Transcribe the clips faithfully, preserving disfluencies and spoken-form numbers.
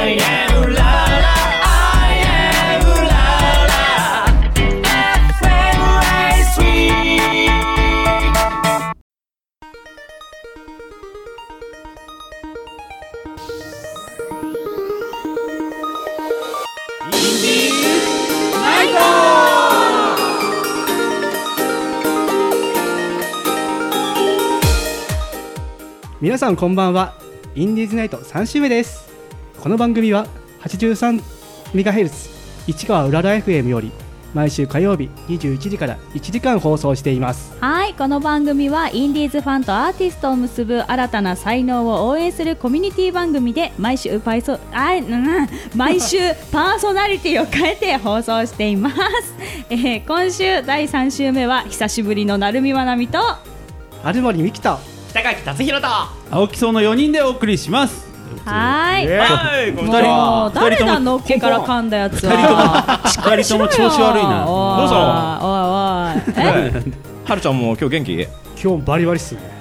I am la la I am la la エフエム ライスウィークインディーズナイト。 皆さんこんばんは。インディーズナイトさん週目です。この番組は はちじゅうさんメガヘルツ 市川うらら エフエム より毎週火曜日にじゅういちじからいちじかん放送しています。 はい、この番組はインディーズファンとアーティストを結ぶ新たな才能を応援するコミュニティ番組で毎週パイソあ、うん、毎週パーソナリティを変えて放送しています、えー、今週だいさん週目は久しぶりの成海まなみと有森美希と北垣達弘と青木荘のよにんでお送りします。 はーい、 はい、こんにちもは。 う誰だのっけから噛んだやつはふたりとも調子悪いな。 どうおいおいおいえはるちゃんも今日元気？ 今日バリバリっすね。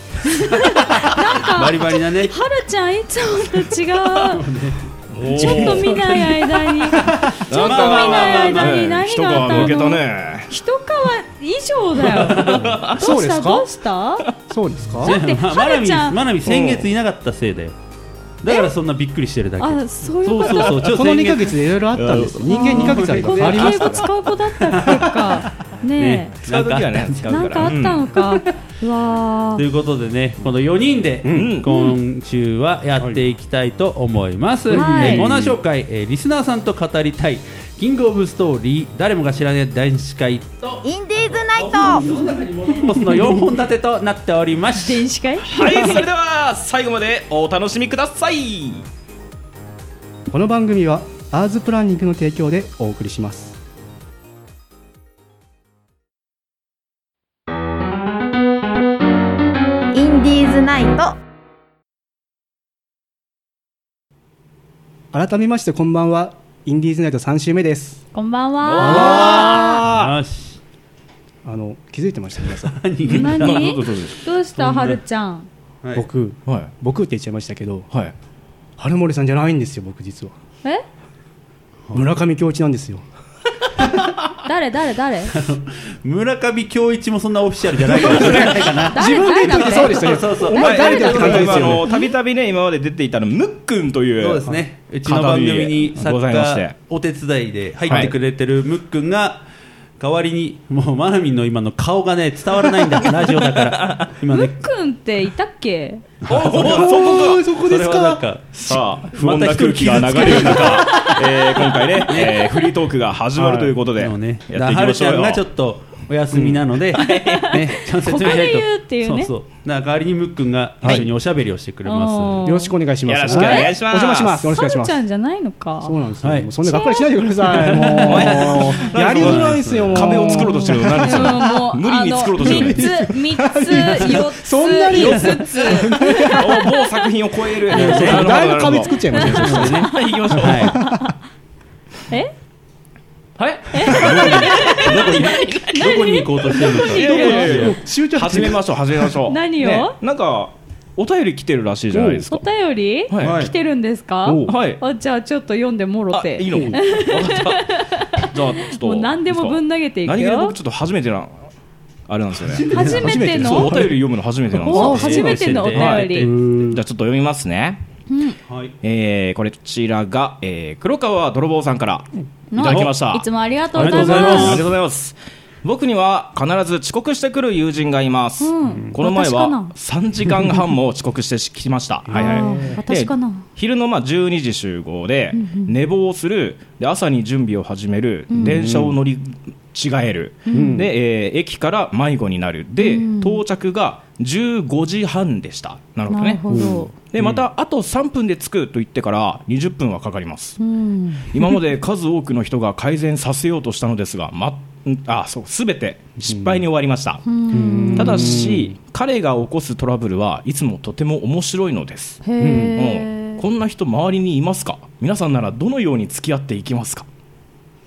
バリバリだね。 はるちゃんいつもと違うちょっと見ない間にちょっと見ない間に何があったの？ 一皮むけたね。 一皮以上だよ。どうしたどうしたそうですか？ だってまはるちゃんまなみ先月いなかったせいだよ。だからそんなびっくりしてるだけ。 あ、そういうこと。 そうそうそう。 このにかげつでいろいろあったんですよ。人間にかげつあればこ変わりの敬語ますから。 使う子だったっけかね使うときはね、使え、 うから。 なんかあったのか、うわということでね、このよにんでうん今週はやっていきたいと思います。えはいーコーナー紹介、えーリスナーさんと語りたいキングオブストーリー、誰もが知らない男子会とインディーズナイトポスのよんほん立てとなっております。 電子会はい、それでは最後までお楽しみください。 この番組はアーズプランニングの提供でお送りします。 インディーズナイト。 改めましてこんばんは。インディーズナイトさん週目です。 こんばんは。 よし。 あの気づいてました皆さん。 何どうぞどうぞどうしたはるちゃん。 はい僕はい僕って言っちゃいましたけど、 はい。 春森さんじゃないんですよ。僕実はえ村上恭一なんですよ。 誰誰誰村上恭一もそんなオフィシャルじゃないかもしれないかな。 誰誰だってそうでしたね。 そうそうそうお前誰だって感じです今あよね。 のたびたびね今まで出ていたのムックンというそうですね。うちの番組にサござッいましてカーお手伝いで入ってくれてるムックンが代わりにもうマナミンの今の顔がね伝わらないんだラジオだから今ね。 むっくんっていたっけ？ おそこおーそこですそれはなんか。 かさあ不穏な空気が流れる中、えー今回ね、えーフリートークが始まるということで、 でもね、 やっていきましょうよ。 はるちゃんがちょっとお休みなので、ね、ちゃんと説明しないと。 他で言うっていうねそうそう。だから代わりにムックンが一緒におしゃべりをしてくれます。 よろしくお願いします。 よろしくお願いしますお邪魔します。よろしくお願いしますはるち。ゃんじゃないのか。 そうなんですよ。 はいもうそんながっかりしないでください。もうやりづらいですよ。もう壁を作ろうとしてるの何ですうんか？ もう無理に作ろうとしてる三つ三つ四つそんなに五つお某作品を超える。 だいぶ壁作っちゃいましたね。 はい、行きましょう。 はえはい。 い。どこに行こうとしてるのか。 いやいやいやいや終着始めましょう始めましょう。 何をねなんかお便り来てるらしいじゃないですおか。 便りはい来てるんですか？ おはい。 あ、じゃあちょっと読んでもろあ、 て。 いいの。わかったじゃあちょっと。 もう何でもぶん投げていくよ何気に僕。ちょっと初めてなあれなんですよね。 初めてそうおの便り読むの初めてなんですよ。 お初めてのお便はいり。 じゃあちょっと読みますね。 はい。 えー、これこちらが、えー、黒川泥棒さんからいただきました。 いつもありがとうございありがとうございますます。 ありがとうございます。僕には必ず遅刻してくる友人がいます。 うんこの前私かなはさんじかんはんも遅刻してきました。はいはいあー私かなで昼のまあじゅうにじ集合で寝坊する、で朝に準備を始める、電車を乗り違える、で、えー駅から迷子になるで、到着がじゅうごじはんでした。なるほどね。 なるほど。 でまたあとさんぷんで着くと言ってからにじゅっぷんはかかります。 うん。 今まで数多くの人が改善させようとしたのですが、ま、あそう全て失敗に終わりました。ただし彼が起こすトラブルはいつもとても面白いのです。 へうんえ。 こんな人周りにいますか？皆さんならどのように付き合っていきますか？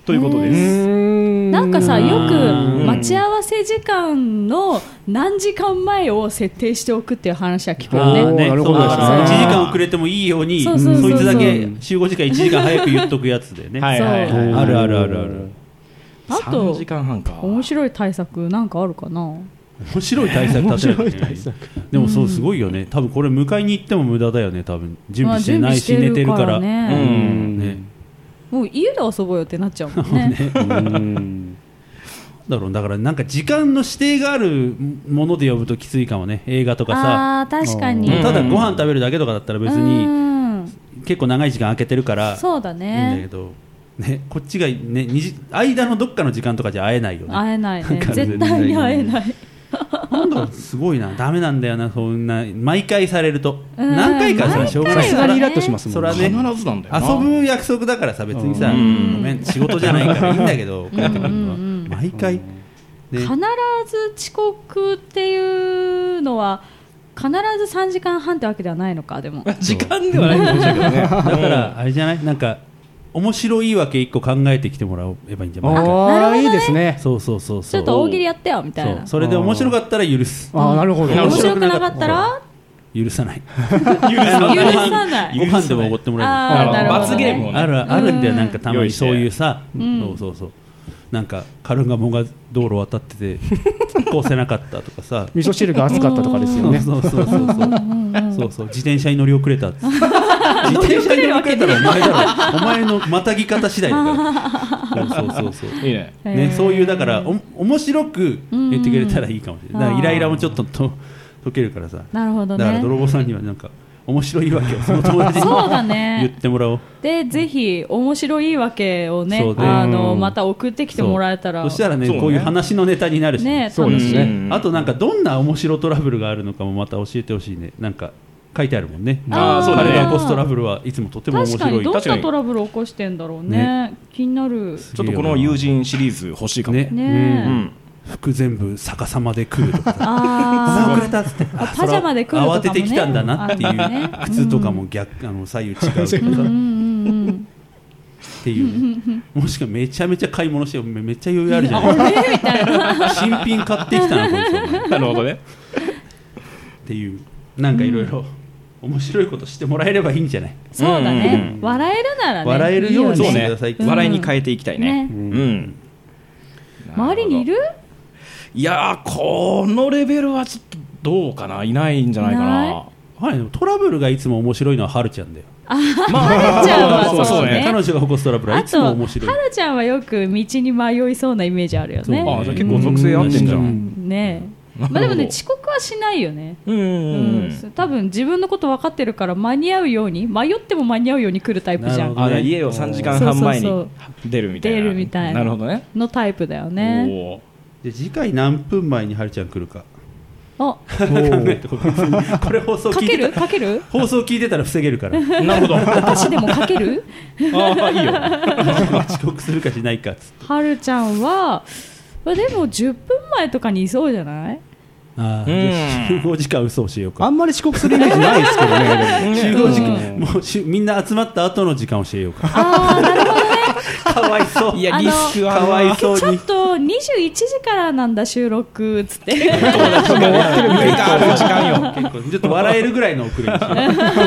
ということです。 なんかさ、よく待ち合わせ時間の何時間前を設定しておくっていう話は聞くよね。 あーね、 なるほどですねそういちじかん遅れてもいいように、 そうそうそうそうそいつだけ集合時間いちじかん早く言っとくやつでね。 はいはいはい、 そうあるあるあるある。 あさんとじかんはんか。 面白い対策なんかあるかな。 面白い対策立てなきゃいけないでもそうすごいよね。多分これ迎えに行っても無駄だよね。多分準備してないし、 まあ準寝てるから。 備してるからねうんね。 もう家で遊ぼうよってなっちゃうもんね。 うんだろうだからなんか時間の指定があるもので呼ぶときついかもね。映画とかさ。 あー確かに。 うんただご飯食べるだけとかだったら別うにん結構長い時間空けてるからそうだいいんだけね。 ど、ね、こっちが、ね、にじ間のどっかの時間とかじゃ会えないよね。 会えないね。 なんか絶対に会えない。 なんだろうすごいな。ダメなんだよな。そんな毎回されるとうん何回かさしょうがないからさすがにイラッとしますもんそれはね必ずなんだよな。 遊ぶ約束だからさ別にさごうんめん仕事じゃないからいいんだけど帰ってくるのは毎回で必ず遅刻っていうのは必ずさんじかんはんってわけではないのか。でも時間ではないかもしれないけどね。 だからあれじゃないなんか面白いわけ一個考えてきてもらえばいいんじゃないかああいいですね。 そうそうそうそうちょっと大喜利やってよみたいな。 そうそれで面白かったら許すああなるほど。 面白くなかったら許さない許さない。 ご飯でもおごってもらえるあーなるほどね罰ゲームをね。 あるあるんだよなんかたまに用意してそういうさ、 んそうそうそうなんかカルガモが道路渡っててこうせなかったとかさ味噌汁が熱かったとかですよね。 そうそうそうそうそうそうそう自転車に乗り遅れたっつって自転車に乗り遅れたらお前だろお前のまたぎ方次第だからそうそうそうそういいね。 ね、そういうだからお面白く言ってくれたらいいかもしれないだからイライラもちょっとと解けるからさなるほどだからね。 泥棒さんにはなんか面白いわけをその友達にそうだ言っね。 てもらおうでぜひ面白いわけをねそうねあのまた送ってきてもらえたらそしたらねそうねこういう話のネタになるしねそうですね楽しい。 うんあとなんかどんな面白トラブルがあるのかもまた教えてほしいねなんか書いてあるもんねあーそうだね彼が起こすトラブルはいつもとても面確かに白いどんな確かにトラブルを起こしてんだろうねね気になる。 ちょっとこの友人シリーズ欲しいかも。 ねうねん。 服全部逆さまで来るとかさお前あ遅れたっつってあパジャマで来るとかもね慌ててきたんだなっていうあるよね靴とかも逆あの左右違うとかさあうんうんうんっていうねもしくはめちゃめちゃ買い物してめめっちゃ余裕あるじゃあないれみたいな。 新品買ってきたなこいつお前なるほどね。 っていうなんかいろいろ面白いことしてもらえればいいんじゃないそうだねうん笑えるならね笑えるようにいいねしてくださいってうん笑いに変えていきたいね。 ねうん。 周りにいるいやーこのレベルはちょっとどうかないないんじゃないかいなな。 はい、でもトラブルがいつも面白いのははるちゃんだよまあはるちゃんはそうそうねそうね。 彼女が起こすトラブルはいつあとはも面白いるちゃんはよく道に迷いそうなイメージあるよね。 あじゃあ結構属性合ってんじゃ。 うんねえ。まあでもね遅刻はしないよね。 うんうんううんん、多分自分のこと分かってるから間に合うように迷っても間に合うように来るタイプじゃんなるほどあじゃあ家をさんじかんはん前にそうそう出るみたいな。 出るみたいななるほどね。 のタイプだよね。 おーで次回何分前にはるちゃん来るかあ考えてこれ放送かける聞いてたかける放送聞いてたら防げるからなるほど。あ私でもかけるあいいよ。 遅刻するかしないかっつってはるちゃんはまあでもじゅっぷんまえとかにいそうじゃないああうん集合時間嘘教えようかあんまり遅刻するイメージないですけどね。 集合時間うんもうしみんな集まった後の時間教えようかああなるほどねかわいそういやリあのスクはかわいそうにちょっとにじゅういちじからなんだ収録っつって終わってるみたいな時間よ。 結構ちょっと笑えるぐらいの遅れにしよう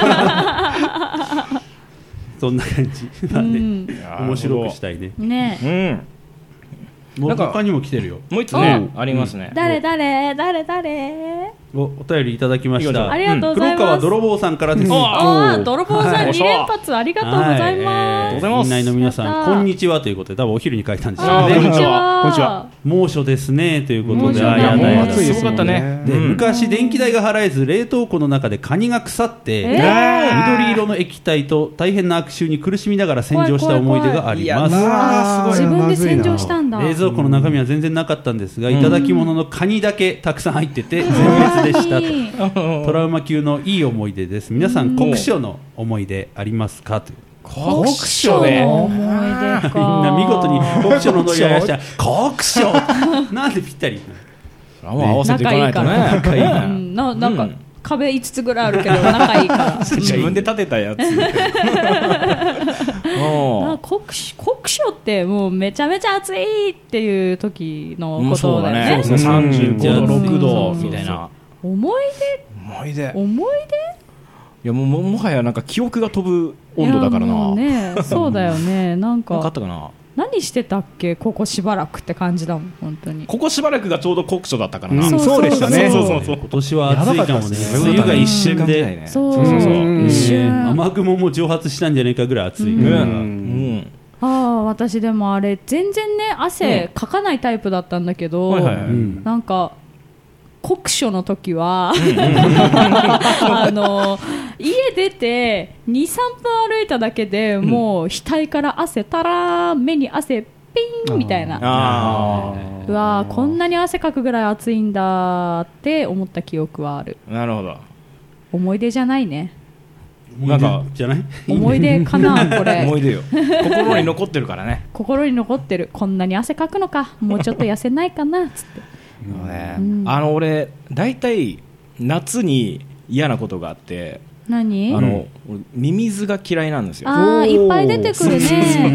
そんな感じまあね面白くしたいねねえうん。 もうなんか他にも来てるよもう一つねありますね。 誰誰誰誰おお便りいただきましたありがとうござい黒ます。 川泥棒さんからです、 ああ泥棒さはいんに連発ありがとうございます。 はいえーみんなの皆さんやったーこんにちはということで多分お昼に書いたんですよあーこんにちねは。 こんにちは猛暑ですねということ猛暑だであやだやだ暑いですもんねすごかったね。 でうん昔電気代が払えず冷凍庫の中でカニが腐って、 えー緑色の液体と大変な悪臭に苦しみながら洗浄した思い出があります。 あーす自分で洗浄したんだ。 冷蔵庫の中身は全然なかったんですが、いただき物のカニだけたくさん入ってて全滅でしたと。トラウマ級のいい思い出です。皆さん酷暑の思い出ありますかという。 酷暑で。 思い出か。 みんな見事に酷暑のノリがいらっしゃる。酷暑なんでぴったり。 あもう合わせていかないとね。 仲いいからうんななんかうん壁いつつぐらいあるけど仲いいから自分で建てたやつなんか酷暑、酷暑ってもうめちゃめちゃ暑いっていう時のことだよね。 うん、そうだね。さんじゅうごど、 うんろくどみたいな。 思い出思い出思いいやもう も, もはやなんか記憶が飛ぶ温度だからな。 いやもうね、そうだよね。なんかなんかあったかな。 何してたっけここしばらくって感じだもん本当に。 ここしばらくがちょうど酷暑だったからな、 うん、そうでしたね。 そうそうそう、 今年は暑いかもね。 梅雨が一週間で、 ね、 そうそうそうそう、 一瞬雨雲も蒸発したんじゃないかぐらい暑い、 うんうんうんああ私でもあれ全然ね汗かかないタイプだったんだけど、 はいはいはい、 なんか酷暑の時はあの家出て にさんぷん歩いただけでもう額から汗たらー目に汗ピンみたいな、 あうわーこんなに汗かくぐらい暑いんだって思った記憶はある。 なるほど。 思い出じゃないね。 なんかじゃない思い出かなこれ思い出よ心に残ってるからね心に残ってる。こんなに汗かくのかもうちょっと痩せないかなつってね、 うん、 あの俺大体夏に嫌なことがあって、 何あの、うん、ミミズが嫌いなんですよ。 あーいっぱい出てくるねうん、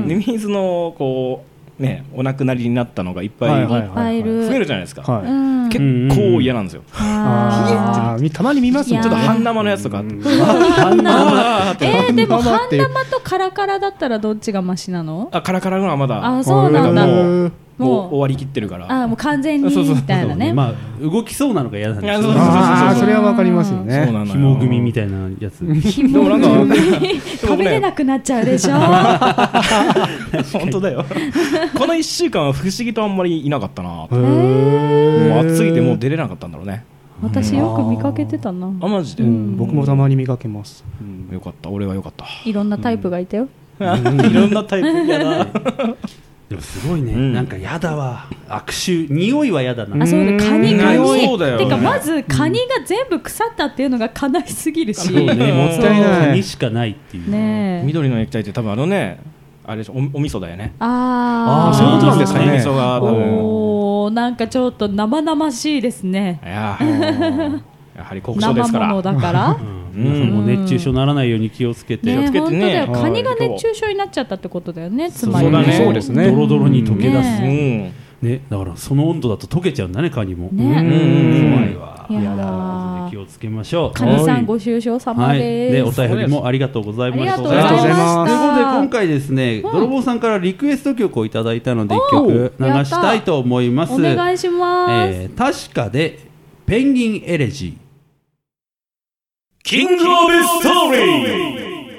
ミミズのこうねお亡くなりになったのがいっぱい、 はいはいはい、いっぱいいる増えるじゃないですか、 はいうん、 結構嫌なんですよ。 あーたまに見ますもんちょっと半生のやつとかあって半生えー、でも半生とカラカラだったらどっちがマシなの？ あカラカラのはまだあそうなんだ。 もうもう終わりきってるからあもう完全にみたいなね。 まあ動きそうなのが嫌なんですよ。 ああそれはわかりますよね。 紐組みみたいなやつ。 紐組み食べれなくなっちゃうでしょ。 本当だよ。このいっしゅうかんは不思議とあんまりいなかったな。もう暑いでもう出れなかったんだろうね。 私よく見かけてたな。 あマジで、 うん、僕もたまに見かけます、 うん、よかった俺はよかった。 いろんなタイプがいたよ、 うん、いろんなタイプやだでもすごいね、うん、なんかやだわ悪臭匂いはやだな。 あそうだカニカニそうだよ、ね、 てかまずカニが全部腐ったっていうのが悲しすぎるし、 そうね、もったいないカニしかないっていうね。 緑の液体って多分あのねあれお, お味噌だよね。 ああそういうことなんですかね。 味噌がおなんかちょっと生々しいですね。 いややはり酷暑ですから生ものだから、 うん、皆さんも熱中症ならないように気をつけて、 ね、 気をつけてね。 本当だよカニが熱中症になっちゃったってことだよね。つまりそうだね。 そうですね。 ドロドロに溶け出す、 ねね、だからその温度だと溶けちゃうんだねカニも、 ね、 うん怖いわ。 いややだ気をつけましょう。 カニさんご愁傷様です、はい、 でお便りもありがとうございました。 ありがとうございました。 ということで今回ですね、うん、泥棒さんからリクエスト曲をいただいたのでいっきょく流したいと思います。 お願いします、 えー、確かでペンギンエレジーキングオブストーリー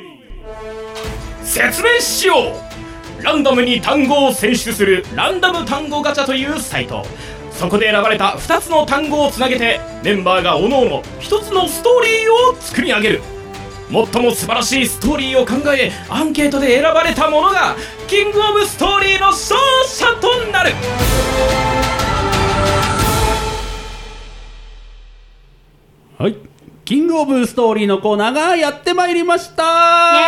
説明しよう。ランダムに単語を選出するランダム単語ガチャというサイト。そこで選ばれたふたつの単語をつなげてメンバーがおのおのひとつのストーリーを作り上げる。最も素晴らしいストーリーを考えアンケートで選ばれたものがキングオブストーリーの勝者となる。 はい、キングオブストーリーのコーナーがやってまいりました。 イ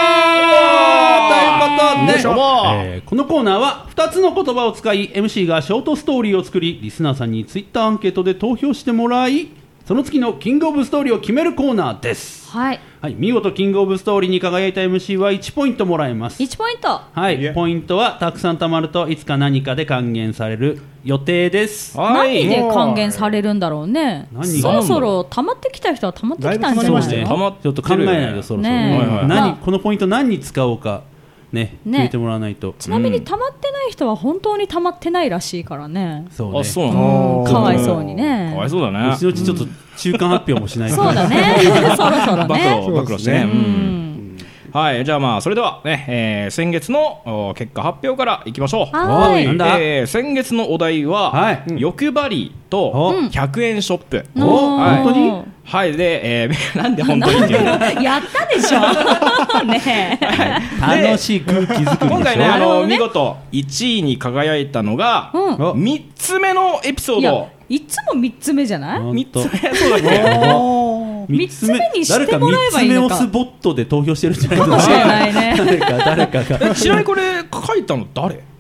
エーイということで、えー、このコーナーはふたつの言葉を使い エムシー がショートストーリーを作りリスナーさんにツイッターアンケートで投票してもらいその月のキングオブストーリーを決めるコーナーです。 はい、 はい、見事キングオブストーリーに輝いた エムシー はいちポイントもらえます。 いちポイント。 はい、ポイントはたくさん貯まるといつか何かで還元される予定です。 何で還元されるんだろうね。そろそろ溜まってきた人は溜まってきたんじゃないの？ ね、ちょっと考えないとそろそろ、ねね、何このポイント何に使おうかね、ね、決めてもらわないと。 ちなみに溜まってない人は本当に溜まってないらしいからね。 そうね。 あ、そうなの。 かわいそうにね。 かわいそうだね。 うちのうちちょっと中間発表もしないと。 そうだね。そろそろね。 暴露してね。うん。はい、じゃあまあそれではね、えー、先月の結果発表からいきましょう。 はい。 なんだ、えー、先月のお題は、はい、欲張りとひゃくえんショップ。 うん、おはい、 本当に？ はい、で、えー、なんで本当にっていうのやったでしょね、 はい、楽しい空気作り。 今回ね、あの、ね、見事いちいに輝いたのが、うん、みっつめのエピソード。 いつもみっつめじゃない？ みっつめそうだっけ？ みっつめにしてもらえばいいのか。 誰かみっつめ押すボットで投票してるんじゃないかもしれないね。 誰か誰かが。 ちなみにこれ書いたの誰？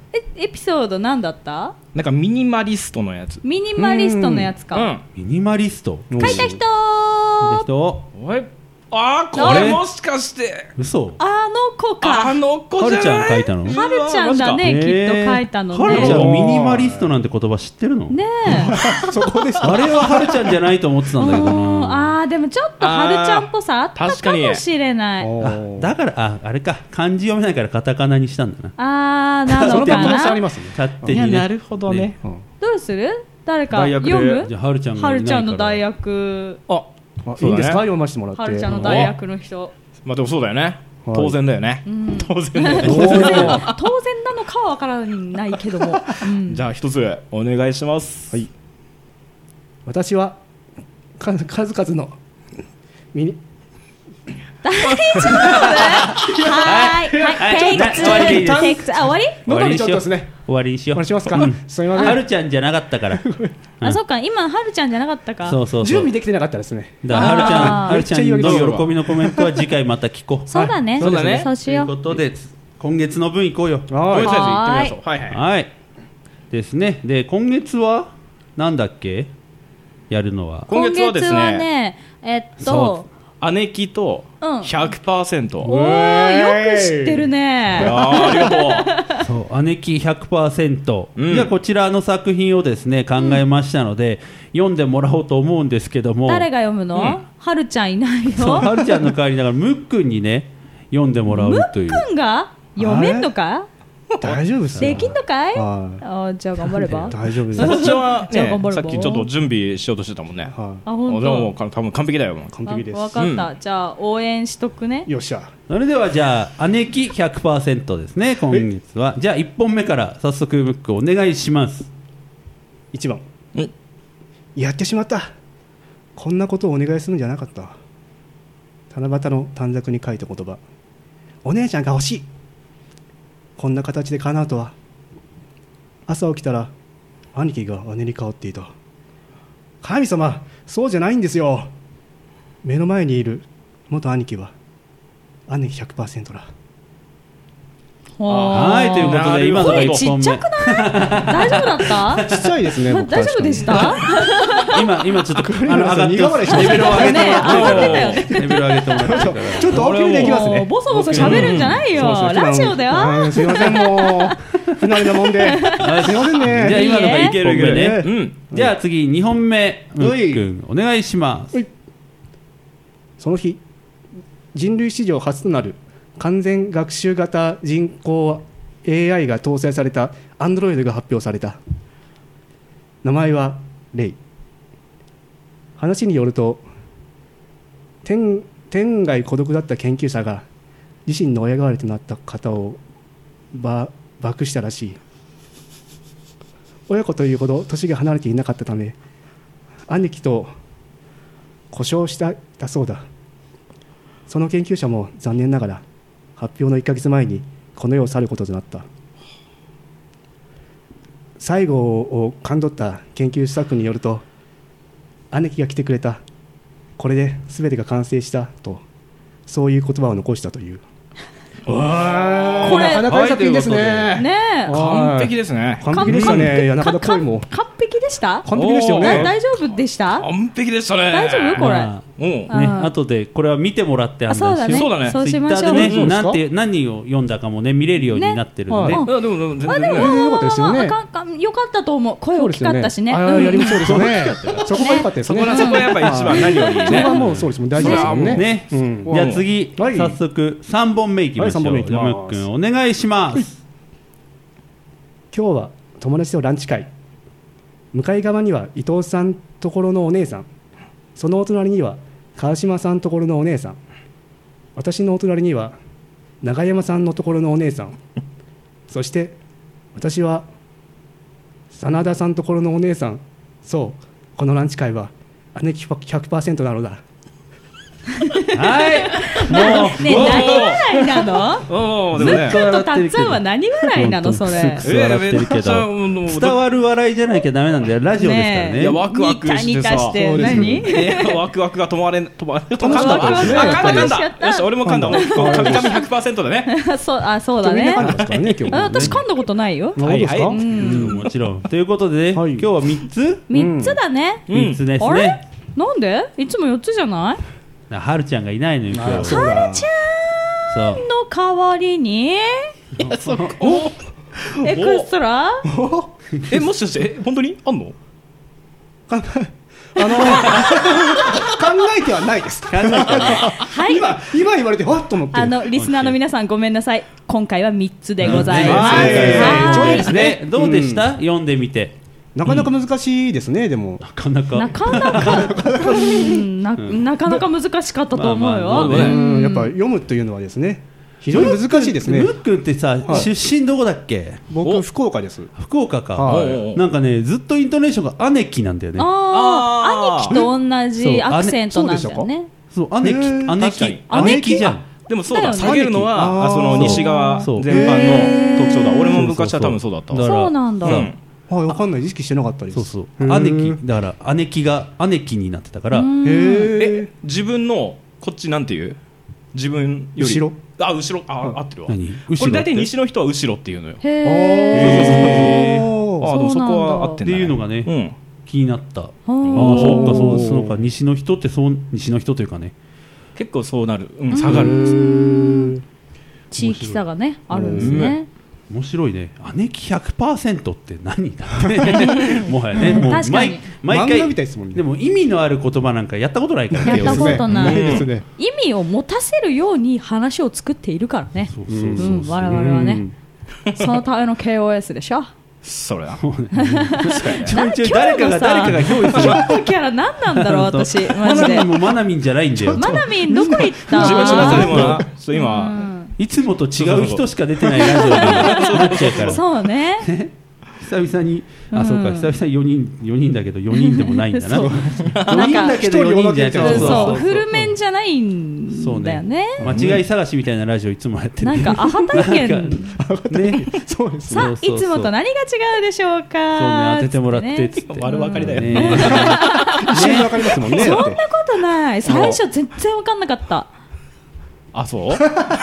えエピソード何だった？ なんかミニマリストのやつ。 ミニマリストのやつうか。 ん。 ミニマリスト書いた人人おい、あー、これもしかして嘘あの子か。 あの子じゃない？ はるちゃん書いたの？ はるちゃんだね、きっと書いたのね。 はるちゃんミニマリストなんて言葉知ってるの？ ねそこですあれははるちゃんじゃないと思ってたんだけどうんな。 あーでもちょっとはるちゃんっぽさあったかもしれない。 あだからああれか漢字読めないからカタカナにしたんだな。 あーなのかその可能性あな。 りますね。 勝手にね。 いや、なるほどね。 どうする？誰か代役で読む？ じゃあはるちゃんがはいるちゃんのないから代役。 あ、 あそうだねいいんですか、読ませてもらって。 はるちゃんの代役の人。 まあでもそうだよね。 はい当然だよね。 うん当然だよね。 おー当然なのかはわからないけども。うんじゃあ一つお願いします。 はい。私はか数々のミニはーいはいテイクツ終わりでいいですーテイクツーあ終わり？ 喉にちょっとですね。 終わりにしよう。 お願いしますか。 うんすみません。 はるちゃんじゃなかったから。 あそっか今はるちゃんじゃなかったか。 そうそうそう。 準備できてなかったですね。 だからはるちゃん、 あーはるちゃんめっちゃ言うの喜びのコメントは次回また聞こう。 そうだね。 そうだねというそうしよう。 ことで今月の分行こうよ。 とりはあえず行ってみましょう。はいはい。 はい。ですね。で今月はなんだっけ？やるのは。 今月はですね今月はねえっとそ姉貴とうんひゃくパーセント。 おーよく知ってるいね。 やーありがとそう姉貴 ひゃくパーセント、 うんじゃあこちらの作品をですね考えましたので、読んでもらおうと思うんですけども、 誰が読むの？はるちゃんいないそうよ。 はるちゃんの代わりだからむっくんにね読んでもらうという。 くんが読めんのか？ 大丈夫ですよ。 できんのかい？ はいあじゃあ頑張れば。 大丈夫です。 う。こっちはねじゃあ頑張るぞさっきちょっと準備しようとしてたもんね。 はあで本も当。 多分完璧だよ。もうい。完璧です。 わかった。じゃあ応援しとくね。 よっしゃ。 それではじゃあ姉貴 ひゃくパーセント ですね今月は。じゃあいっぽんめから早速ムックお願いします。 一番。 うんやってしまった。こんなことをお願いするんじゃなかった。七夕の短冊に書いた言葉。お姉ちゃんが欲しい。こんな形で叶うとは。朝起きたら兄貴が姉に変わっていた。神様、そうじゃないんですよ。目の前にいる元兄貴は姉貴 ひゃくパーセント だ。 はいということで今のが声いっぽんめ。 ちっちゃくない？大丈夫だった？ ちっちゃいですね。僕大丈夫でし？た？ 今今ちょっとあの上がって苦笑いしてレベルを上げてね上がってたよね。 レベルを上げてもらってるから。 ちょっと大きめでいきますね。 もうボソボソ喋るんじゃないよ。 そうですねラジオだよ。 はいすいません、もう不慣れなもんで。すいませんね。 じゃあ今のがいけるいけるね。 うん。 じゃあ次にほんめムはいックンお願いします。 はいその日、人類史上初となる完全学習型人工 エーアイ が搭載された Android が発表された。名前はレイ。話によると、天天涯孤独だった研究者が自身の親代わりとなった方をば爆したらしい。親子というほど年が離れていなかったため、兄貴と故障しただそうだ。その研究者も残念ながら発表のいっかげつまえにこの世を去ることとなった。最後を勘取った研究スタッフによると、兄貴が来てくれた、これで全てが完成したと、そういう言葉を残したという。わこれなかなかいい作品ですね。 ねえ。 完璧ですね。 完璧でしたね。谷中田恋も完璧でした？ 完璧でしたよおねえ。大丈夫でした？ 完璧でしたね。 大丈夫これ？ まうん。 あねあー後でこれは見てもらって判あそうだね。 断しよう。 そうだねそうツイッしましょう。 ターでね、 そうですかなんて何を読んだかもね見れるようになってるんで、 ねはいいやでもでも全あでも然ね。 全然良かったですよねまあまあまあかんよかったと思う。声大きかったしね。 あうんーやりそうですよね。そこが良かったですね。 そこらそこがやっぱ一番何よりそこね。 はもうそうですもん、大事ですもんね。 ね、 うんじゃあ次、 はい早速さんぼんめいきましょう。 はいさんぼんめいきますじゃあムックンお願いします。 今日は友達とランチ会。向かい側には伊藤さんところのお姉さん、そのお隣には川島さんところのお姉さん、私のお隣には永山さんのところのお姉さん、そして私は真田さんところのお姉さん。そう、このランチ会は姉貴 ひゃくパーセント なのだ。 はい、もう、 ねえ何笑いいなの？ おーずでもねっくんとたっつんは何笑いなのそれ？ クス笑ってるけど、 えーめっちゃ伝わる笑いじゃなきゃダメなんだよ、ラジオですからね。 いやワクワクしてさニタニタしてそうですよ何？ えーワクワクが止まれん止まれ止ま楽しかったですねあ噛んだ噛んだ楽しかったよし俺も噛んだもうこうカミカミ ひゃくパーセント だねそうあそうだね。 みんな噛んでますからね今日あ私噛んだことないよ。 そうですか、 はいはいうんもちろん。ということでね、 はい今日はみっつ三つだね。 うんみっつですあれね。？ なんで？いつも四つじゃない？ はるちゃんがいないのよ今日。 そうだちそうゃんの代わりにおエクストラ？ えもしかしてえ本当にあんのあの考えてはないです。 考えたね。 はい。 今今言われてわっと思ってあのリスナーの皆さんごめんなさい。今回は三つでございます。 はいはいそうですねどうでした？読んでみて。 なかなか難しいですね、でもなかなか。 なかなかうんななかなか難しかったと思うまあまあよ。 まあねうんやっぱ読むというのはですね非常に難しいですね。 ムックンってさ、 はい出身どこだっけ？ 僕福岡です。 福岡か。 はいおうなんかねずっとイントネーションが姉貴なんだよね。 あああー兄貴と同じアクセントなんだそうよね。 そう姉貴へー姉確かに貴姉貴じゃん。 でもそうだだよね下げるのはあーあその西側そう全般の特徴だ俺も昔は多分そうだったわだからそうなんだ。 うんはい、わかんない、意識してなかったです。 そうそうへー姉貴だから姉貴が姉貴になってたから、 うんへええ。 自分のこっちなんていう自分より後ろあ後ろあ合ってるわ何これ大体後ろって西の人は後ろっていうのよへへえ。 ーあでもそこそうなんだは合ってんだねっていうのがねうん気になった。ああほうそうかそうおーそうか西の人ってそう西の人というかね結構そうなるうん下がるる。 地域差がねあるんですね。 面白いね。姉貴 ひゃくパーセント って何だってもはやねもう確かに毎毎漫画み回たいですもんね。 でも意味のある言葉なんかやったことないからやったことないないですね。 意味を持たせるように話を作っているからね。 そうそうそううん、我々はね、そのための ケーオーエス でしょ。 それだちょいちょい誰かが誰かが憑依する今日のキャラ何なんだろう私マジで。 マナミンもマナミンじゃないんだよマナミンどこ行った？ 自分の中でもうなそう今んいつもと違う人しか出てないラジオになっちゃうからそうね。 久々にあうんそうか久々によにんよにんだけどよにんでもないんだなそうよにんだけどよにんじゃなくてそうそうフうルメンじゃないんそうだよね。 間違い探しみたいなラジオいつもやってるなんかアハ体験なんかねそうですね。 さあそうそうそういつもと何が違うでしょうか。 そうね当ててもらってつつって丸分かりだよね一瞬でわかりますもんね。 そんなだってことない。最初全然分かんなかった。 あそう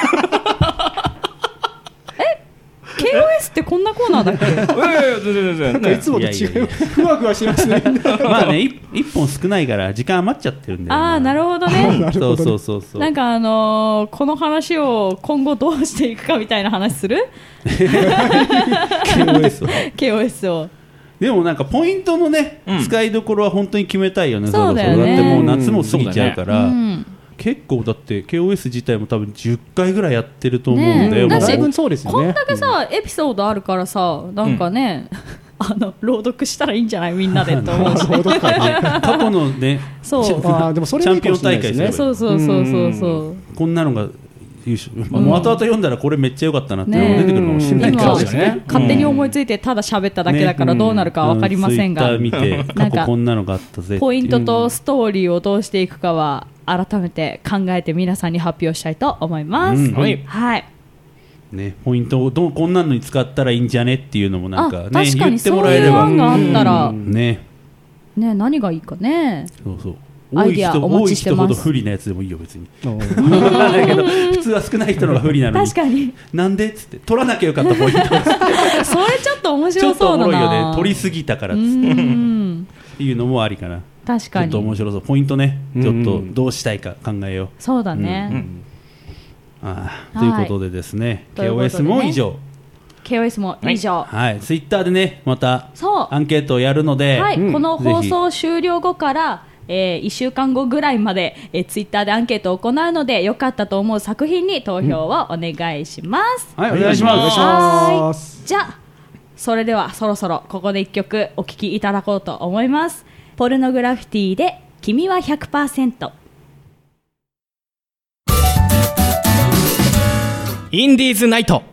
ケーオーエス ってこんなコーナーだっけ？ いやいや全然全然ねなんかいつもと違う。 いやいやいやふわふわしますね。 まあねい一本少ないから時間余っちゃってるんだよああなるほどね。 なるほどねそうそうそうそうなんかあのーこの話を今後どうしていくかみたいな話するケーオーエス はケーオーエス を。 でもなんかポイントのね、 うん使いどころは本当に決めたいよね。 そうだよねろそろだってもう夏も過ぎちゃうかうら、 ん結構だって ケーオーエス 自体も多分じゅっかいぐらいやってると思うんねで、もうえだしだいぶそうですよね。 こんだけさ、エピソードあるからさなんかね、あの朗読したらいいんじゃないみんなでと思うし、 朗読会ね過去のねそうチャあーでもそれチャンピオンいいかもしれない大会すればいいですね。 そうそうそうそうそうこんなのが優勝、まあ、もう後々読んだらこれめっちゃ良かったなっていうのがね出てくるかもしれない今からそうですね勝手に思いついてただ喋っただけだからどうなるかは分かりませんが、 ツイッター見て過去こんなのがあったぜっていうポイントとストーリーをどうしていくかは改めて考えて皆さんに発表したいと思います、 うんはいはい。 ね、ポイントをどうこんなのに使ったらいいんじゃねっていうのもなんかあね確かに言ってそういうもらえれば案があったら、 ねね、何がいいかね。 そうそうアイディアお待ちしてます多い人ほど不利なやつでもいいよ別におーだけど普通は少ない人の方が不利なのに確かになんでっつって取らなきゃよかったポイントそれちょっと面ちょっと白そうだおもろいよな。 ね取りすぎたからっうつってっんていうのもありかなちょっ確かにと面白そうポイントねうんちょっとどうしたいか考えようそうだね、 うんああということでですねということでケーオーエスねも以上ケーオーエス も以上、 はいツイッターでねまたそうアンケートをやるのではい、 うんこの放送終了後から、えー、いっしゅうかんごぐらいまで、えー、ツイッターでアンケートを行うので良かったと思う作品に投票をお願いします、 はいお願いしますお願いします。 じゃあそれではそろそろここでいっきょくお聴きいただこうと思います。ポルノグラフィティで君は ひゃくパーセント。 インディーズナイト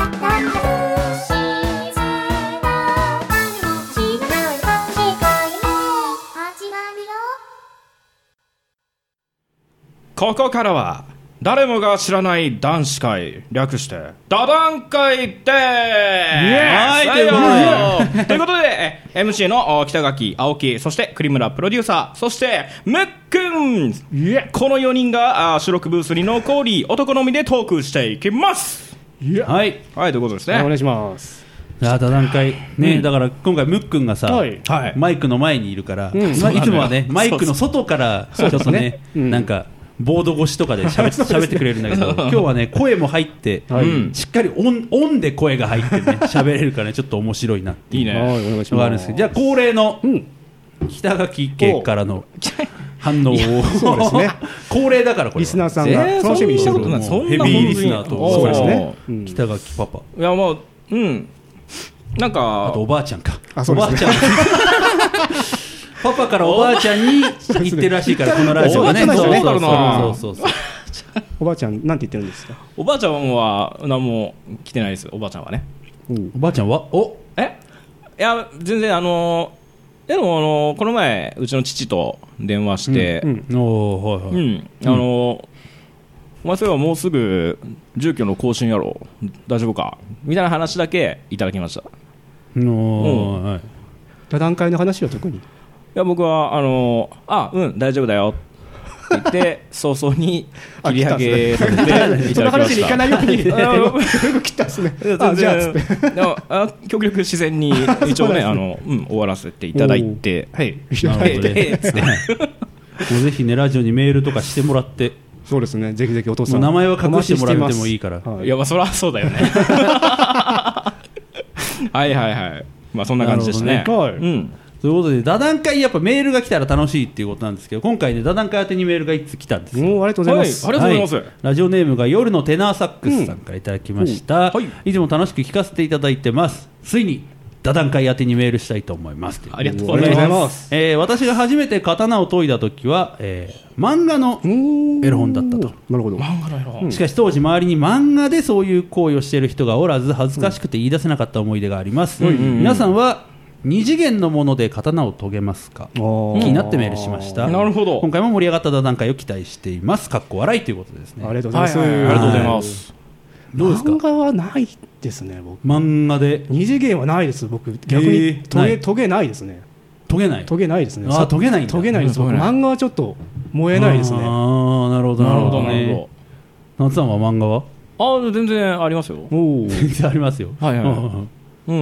「 ここからは誰もが知らない男子会、略してダダン会でーす。 はいはいということで エムシー の北垣、青木、そして栗村プロデューサー、そしてむっくん、このよにんが収録ブースに残り男のみでトークしていきます。 はいはいということですね。 お願いします。 あ座談会ね、 うん、 だから今回ムックンがさ、 はいはい、 マイクの前にいるから、 うんまあ、いつもはねマイクの外からちょっとね、 うん、 なんかボード越しとかで喋って喋ってくれるんだけど今日はね声も入って、はい、しっかりオン、オンで声が入ってね喋れるからねちょっと面白いなっていうのがあるんですけど、じゃあ恒例の北垣家からの反応をそうですね恒例だからこれリスナーさんが楽しみにしてる、 えー、そんなヘビーリスナーとそうですね、 うん、北垣パパ、 いやもううんなんかあとおばあちゃんか、 あそうですね、 おばあちゃんパパからおばあちゃんに言ってるらしいからこのラジオがね、 そうだろうな、 そうそうそうそうおばあちゃんなんて言ってるんですか。 おばあちゃんは何も来てないです。おばあちゃんはね、 うん、 おばあちゃんはおえいや全然あのでもあのこの前うちの父と電話して、 うんうん、 おはいはい、うん、あの、うん、お前それはもうすぐ住居の更新やろ大丈夫かみたいな話だけいただきました。 の、うんはい、 座談会の話は特に、いや僕はあのあうん大丈夫だよって言って早々に切り上げさせていただきました。 その話に行かないように切ったんですね。あじゃあつってでもあ極力自然に一応ねあの、うん、終わらせていただいて、はいなるほどねつってもうぜひねラジオにメールとかしてもらって、 そうですね、ぜひぜひお父さん名前は隠してもらってもいいから、 はい、いやまあそりゃそうだよねはいはいはい、まあそんな感じでしたね。 はい、 うん、 ということで座談会やっぱメールが来たら楽しいっていうことなんですけど、今回ね座談会宛てにメールがいっつ来たんですよ。 おありがとうございます、 はい、ありがとうございます、 はい、ラジオネームが夜のテナーサックスさんからいただきました、うんはい、いつも楽しく聞かせていただいてます。ついに座談会宛てにメールしたいと思います。 ありがとうございます。 えー、私が初めて刀を研いだ時は、えー、漫画のエロ本だったと。 なるほど。 漫画のエロ本。 しかし当時周りに漫画でそういう行為をしている人がおらず恥ずかしくて言い出せなかった思い出があります、うん、皆さんは二次元のもので刀を研げますか。気になってメールしました。 なるほど。 今回も盛り上がった座談会を期待しています。かっこ笑いということですね。 ありがとうございます、 はいはいはい、ありがとうございます。 どうですか。 漫画はないですね。僕漫画で二次元はないです。僕逆に研げ研げないですね。 研げない研げないですね。 あ研げないんだ。 研げないです。僕漫画はちょっと燃えないですね。 ああなるほどなるほどね。夏さんは漫画はあ全然ありますよ。 お全然ありますよ。 はいはい、うんうん、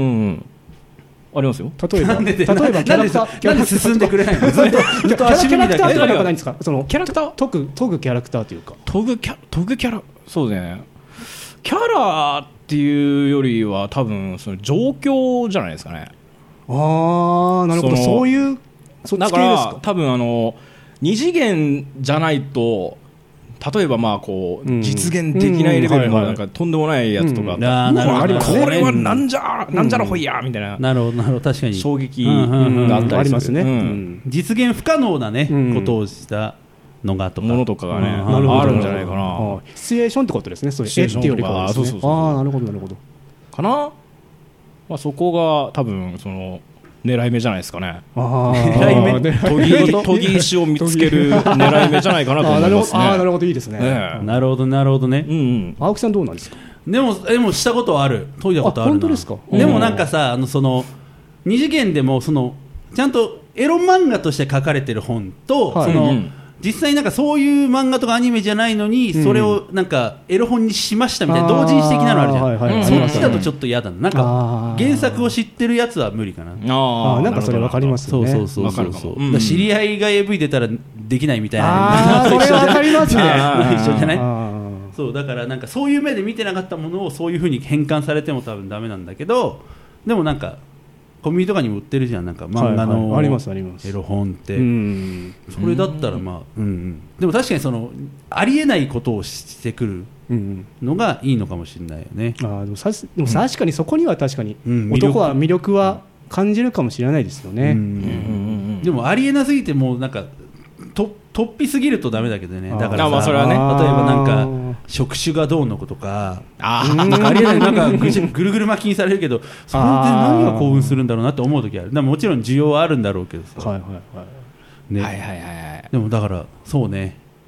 ありますよ。 例えばなんで例えばキャラクターなんで進んでくれないの。ずっとずっと足踏みだけ。 キャラクターとかなんかないんですか。そのキャラクター研ぐ研ぐキャラクターというか研ぐキャ研ぐキャラそうね。キャラっていうよりは多分その状況じゃないですかね。 ああなるほど。そういうそだから多分あの二次元じゃないと例えばまあこう実現できないレベルのなんかとんでもないやつとか、これはなんじゃなんじゃらほいやみたいな、 なるほどなるほど確かに衝撃があったりする。 ありますね。 実現不可能なねことをしたのがとかものとかがねあるんじゃないかな。 シチュエーションってことですね。そういう絵っていうよりかはですね。ああなるほどなるほどかな。まあそこが多分その狙い目じゃないですかね。 あ狙い目研ぎ石を見つける狙い目じゃないかなと思いますね。 ああなるほどいいですね。 なるほどなるほどね。 うんうん、 青木さんどうなんですか。 でもでもしたことはある。研いだことあるな。 本当ですか。 でもなんかさあのその二次元でもそのちゃんとエロ漫画として書かれてる本と、はい、その、うんうん実際なんかそういう漫画とかアニメじゃないのにそれをなんかエロ本にしましたみたいな同人誌的なのあるじゃん、はいはいはい、そっちだとちょっと嫌だな。なんか原作を知ってるやつは無理かな。 ああなんかそれ分かりますよね。 そうそうそうそう、うん、知り合いが エーブイ 出たらできないみたいな。 ああそれ分かりますね。 一緒じゃない。そうだからなんかそういう目で見てなかったものをそういう風に変換されても多分ダメなんだけど、でもなんかコンビニとかにも売ってるじゃん、なんか漫画のエロ本って、それだったらまあ、うんうん、でも確かにそのありえないことをしてくるのがいいのかもしれないよね。 あでもさでも確かにそこには確かに男は魅力は感じるかもしれないですよね。 でもありえなすぎてもうなんかと突飛すぎるとダメだけどね。だからさ、まあそれはね、例えばなんか触手がどうのことか、あなんかありえないなんかぐぐるぐる巻きにされるけど、それで何が興奮するんだろうなって思う時ある。だからもちろん需要はあるんだろうけどさ。 はいはいはい。 ね、 はいはいはいはい。 でもだからそうね。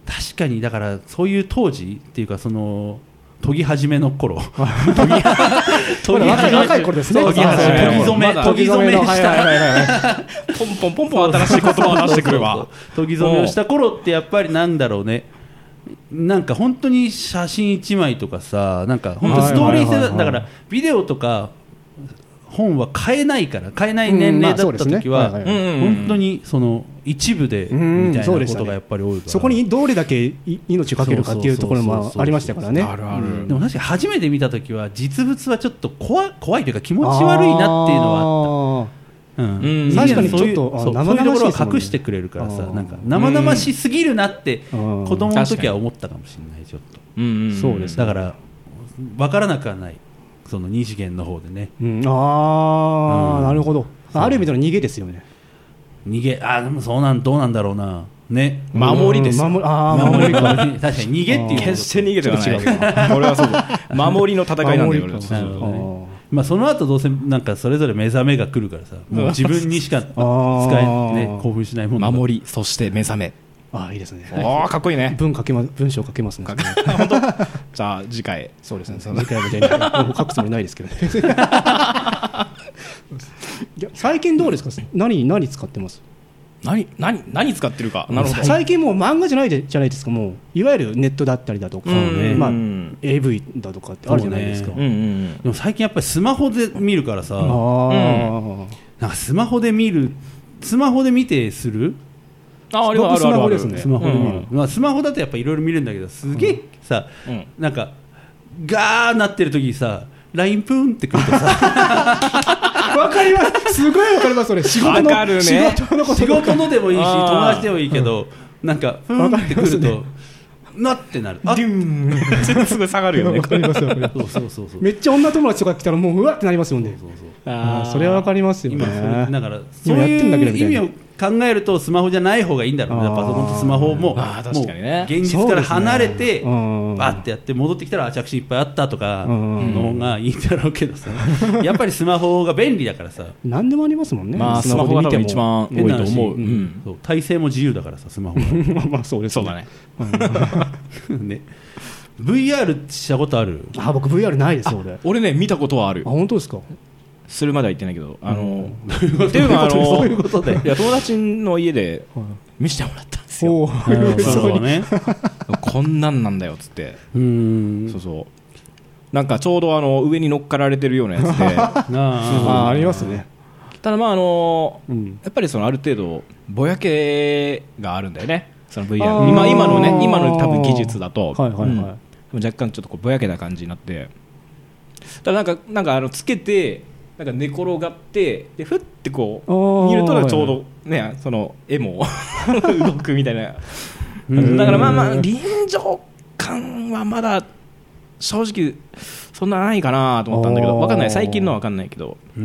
確かにだからそういう当時っていうかその研ぎ始めの頃研ぎ研ぎ若い頃ですね。 研ぎ始め研ぎ染め研ぎ染めしたポンポンポンポン新しい言葉を出してくるわ研ぎ染めをした頃ってやっぱりなんだろうね、なんか本当に写真いちまいとかさ、なんか本当ストーリー性だからビデオとか本は買えないから買えない年齢だった時は本当にその一部でみたいなことがやっぱり多いから、 そこにどれだけ命をかけるかっていうところもありましたからね。 あるある。でも確かに初めて見た時は実物はちょっと怖い怖いというか気持ち悪いなっていうのはあった。うん、確かにちょっとそういうところは隠してくれるからさ、なんか生々しすぎるなって子供の時は思ったかもしれない。ちょっと、うん、そうです。だから分からなくはない、その二次元の方でね、 うん、ああ、うん、なるほど。ある意味での逃げですよね。 逃げ、あ、でもそうなんどうなんだろうなね、 守りです。 守り、ああ、守りか。 確かに逃げっていう決して逃げてはない俺はそう守りの戦いなんだよ。俺はまあ、その後どうせなんかそれぞれ目覚めが来るからさ、もう自分にしか使え、ね、興奮しないもんだ。 守り、そして目覚め。 ああ、いいですね。 ああ、かっこいいね。 文書けま文章書けますね。 本当。じゃあ次回。 そうですね。次回もじゃ書くつもりないですけどね。最近どうですか。何何使ってます。 何何何使ってるか。なるほど。 最近もう漫画じゃないでじゃないですか。もういわゆるネットだったりだとか、まあ エーブイ だとかってあるじゃないですか。 でも最近やっぱりスマホで見るからさ、なんかスマホで見るスマホで見てする。 ああ、れはあるあるある。 スマホで見る。まあスマホだとやっぱいろいろ見れるんだけど、すげえさ、なんかガーなってる時にさ、ライン プーンってくるとさ。 わかります。すごいわかります。それ仕事の、ね、仕事の仕事のでもいいし友達でもいいけど、うん、なんかふんってくると、ね、なってなる。 あ、デューンすぐ下がるよね。 わかります。わかります。そうそうそうそう。めっちゃ女友達とか来たらもううわってなりますよね。そうそうそう。ああ、それはわかりますよね。 今だからそういう意味を考えるとスマホじゃない方がいいんだろうね。パソコンとスマホも、 あ、確かにね、 もう現実から離れて、ね、バッてやって戻ってきたら着信いっぱいあったとかの方がいいんだろうけどさ、やっぱりスマホが便利だからさ、 何でもありますもんね。 まあ、スマホが多分一番多いと思う。うん、 そう、体勢も自由だからさ、スマホが。 まあそうですね。 そうだね。 ね。ブイアール したことある？ あ、僕 ブイアール ないですよ。俺。 俺ね、見たことはある。 あ、本当ですか？ するまでは言ってないけど、あのっていうのはあのそういうことで、いや友達の家で見せてもらったんですよ。 そうね。 こんなんなんだよっつって、うん、そうそう、なんかちょうどあの上に乗っかられてるようなやつで、 あありますね。 ただまああの、うん、やっぱりそのある程度ぼやけがあるんだよね。その ブイアール 今今のね今の多分技術だと、はいはいはい、うん、若干ちょっとこうぼやけた感じになって、ただなんかなんかあのつけて。なんか寝転がってでふってこう見るとちょうどねその絵も動くみたいな。だからまあまあ臨場感はまだ正直そんなないかなと思ったんだけど、分かんない、最近のは分かんないけど、うん、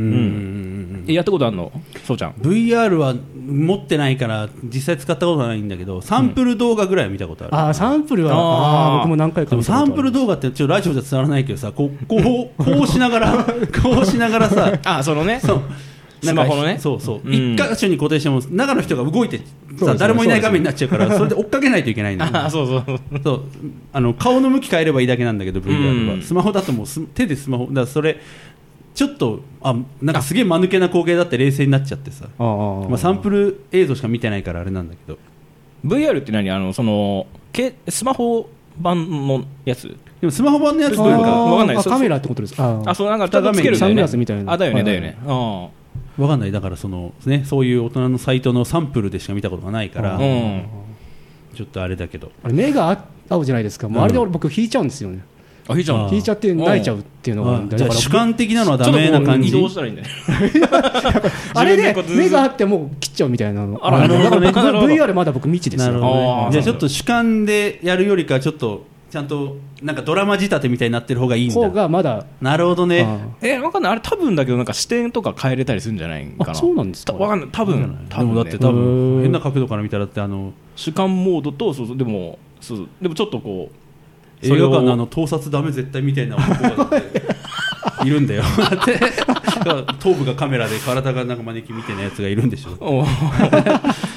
やったことあるの？そうちゃんブイアール は持ってないから実際使ったことはないんだけど、サンプル動画ぐらいは見たことある、うん、 あサンプルはあ僕も何回か見たことある。 サンプル動画ってちょっとラジオじゃ伝わらないけどさ、こうこうこうしながらこうしながらさあそのねそうスマホのね、 そうそう、うん、一箇所に固定しても中の人が動いてさ、ね、誰もいない画面になっちゃうから、それで追っかけないといけないんだよ、ね、 そうそうそうあの顔の向き変えればいいだけなんだけど ブイアール は、うん、スマホだともう手でスマホだからそれちょっとあなんかすげえ間抜けな光景だって冷静になっちゃってさ、あ、まあ、サンプル映像しか見てないからあれなんだけどブイアール って何あのそのけスマホ版のやつでもスマホ版のやつというかわかんないカメラってことですか。 あそうなんかただつけるんだよね、サングラスみたいな。あだよねだよね、あわかんない。だからその、ね、そういう大人のサイトのサンプルでしか見たことがないから、うん、ちょっとあれだけどあれ目が合うじゃないですか。もうあれで俺僕引いちゃうんですよね、うん、 あ引いちゃう引いちゃって泣いちゃうっていうのがあるんで、 じゃあ主観的なのはダメな感じ。 移動したらいいんだよあれで目があってもう切っちゃうみたいなの。あらなるほどね。ブイアール まだ僕未知ですよ。 なるほどね。じゃあちょっと主観でやるよりかちょっとちゃんとなんかドラマ仕立てみたいになってる方がいいんだ。 方がまだ。 なるほどね。 えわかんない。あれ多分だけどなんか視点とか変えれたりするんじゃないかな。 あそうなんですか。 わかんない。多分多分、ね、 でもだって多分変な角度から見たらってあの主観モードとそうそうでもそうでもちょっとこう映画館のあの盗撮ダメ絶対みたいな男がいるんだよ。だって頭部がカメラで体がなんかマネキンみたいなやつがいるんでしょ。